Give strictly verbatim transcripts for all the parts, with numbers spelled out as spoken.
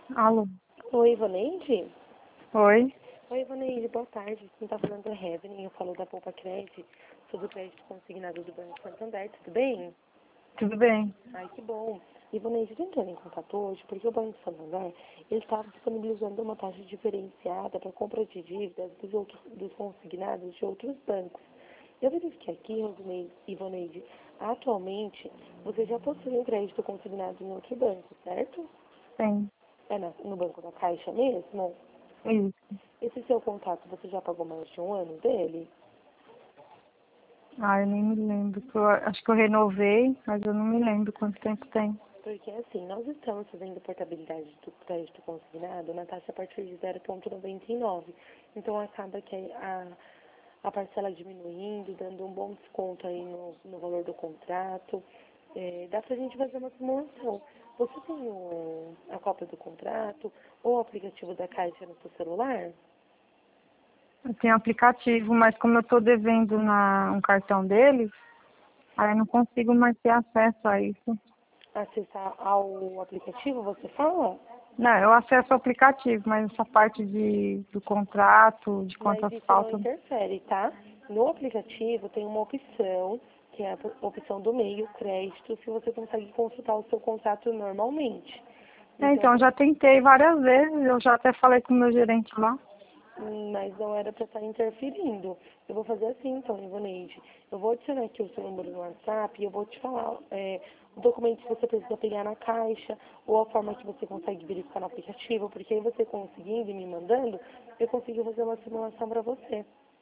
Alô? Oi, Ivaneide? Oi? Oi, Ivaneide, boa tarde. Quem tá falando é a Heaven, eu falo da Poupa Crédito, sobre o crédito consignado do Banco Santander, tudo bem? Tudo bem? Ai, que bom. Ivaneide, eu tô entrando em contato hoje porque o Banco Santander, ele está disponibilizando uma taxa diferenciada para compra de dívidas dos, outros, dos consignados de outros bancos. Eu verifiquei aqui, Rosineide, Ivaneide, atualmente você já possui um crédito consignado em outro banco, certo? Tem. É na, no Banco da Caixa mesmo? Isso. Esse seu contrato, você já pagou mais de um ano dele? Ah, eu nem me lembro. Eu acho que eu renovei, mas eu não me lembro quanto tempo tem. Porque assim, nós estamos fazendo portabilidade do crédito consignado na taxa a partir de zero vírgula noventa e nove. Então acaba que a, a parcela diminuindo, dando um bom desconto aí no, no valor do contrato. É, dá pra gente fazer uma simulação. Você tem o, a cópia do contrato ou o aplicativo da Caixa no seu celular? Eu tenho aplicativo, mas como eu estou devendo na, um cartão deles, aí eu não consigo mais ter acesso a isso. Acessar ao aplicativo, você fala? Não, eu acesso o aplicativo, mas essa parte de, do contrato, de Mas quantas isso não faltam. interfere, tá? No aplicativo tem uma opção, que é a opção do meio, crédito, se você consegue consultar o seu contrato normalmente. É, Então, então, já tentei várias vezes, eu já até falei com o meu gerente lá. hum, mas não era para estar interferindo. Eu vou fazer assim, então, Ivaneide. Eu vou adicionar aqui o seu número no WhatsApp e eu vou te falar é, o documento que você precisa pegar na caixa ou a forma que você consegue verificar no aplicativo, porque aí você conseguindo e me mandando, eu consigo fazer uma simulação para você.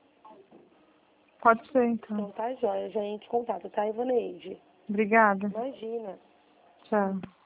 Pode ser, então. Então tá, joia. Já entre em contato, tá, Ivaneide? Obrigada. Imagina. Tchau.